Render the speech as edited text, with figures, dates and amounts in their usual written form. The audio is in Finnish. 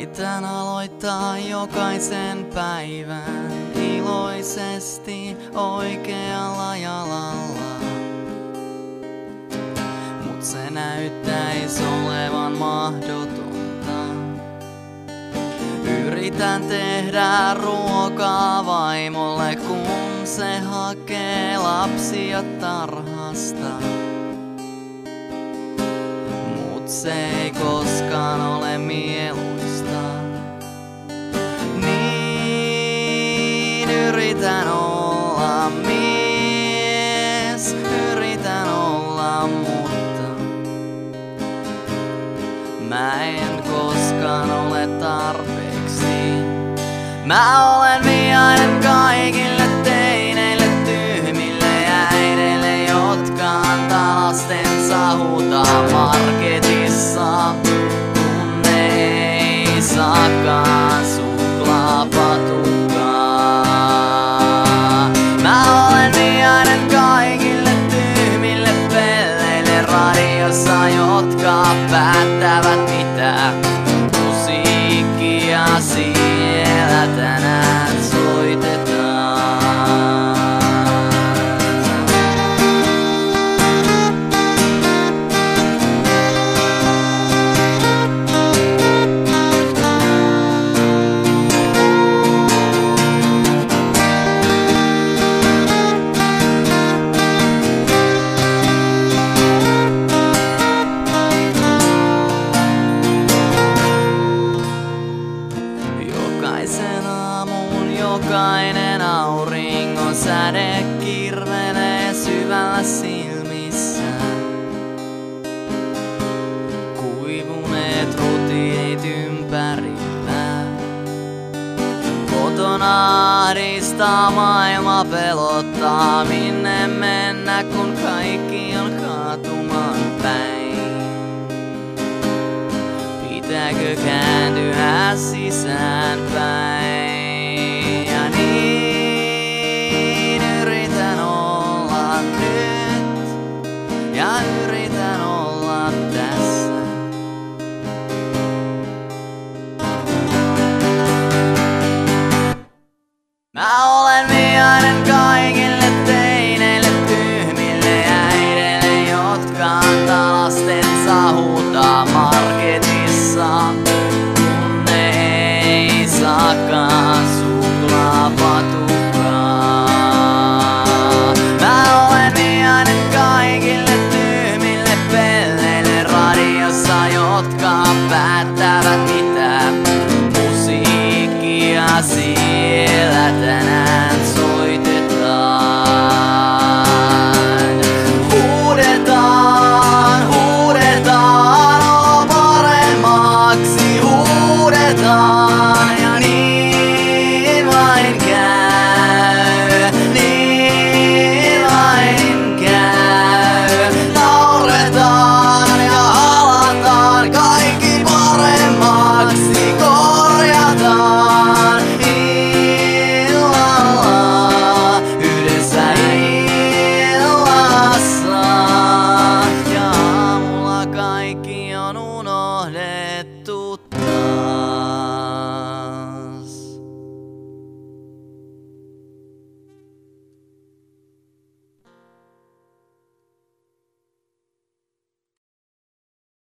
Yritän aloittaa jokaisen päivän iloisesti oikealla jalalla. Mut se näyttäis olevan mahdotonta. Yritän tehdä ruokaa vaimolle, kun se hakee lapsia tarhasta. Mut se ei koskaan ole mieluista. Niin yritän olla mies, yritän olla, mutta mä en koskaan ole tarpeeksi. Mä olen vihainen kaikille teineille, tyhmille äideille, jotka antaa lastensa huutaa marketissa, kun ne ei saakaan suklaapatukkaa. Mä olen vihainen kaikille tyhmille pelleille radiossa, jotka päättävät mitä musiikkia siellä tänään soitetaan. Jokaisen aamun, jokainen auringon säde kirvelee syvällä silmissä. Kuivuneet rutiinit ympärillä. Kotona ahdistaa, maailma pelottaa, minne mennä kun kaikki on kaatumaan päin. Pitääkö kääntyä sisäänpäin? Ja niin yritän olla nyt ja yritän olla tässä. Mä olen vihainen kaikille teineille, tyhmille äideille, jotka antaa lastensa huutaa marketissa, kun ne ei saakaan suklaapatukkaa. Mä olen vihainen kaikille tyhmille pelleille radiossa, jotka päättävät mitä musiikkia siellä tänään soitetaan. Huudetaan, huudetaan, olo paremmaksi, huudetaan ja niin vain käy, niin vain käy. Nauretaan ja halataan, kaikki paremmaksi korjataan illalla, yhdessä illassa. Ja aamulla kaikki on unohdettu.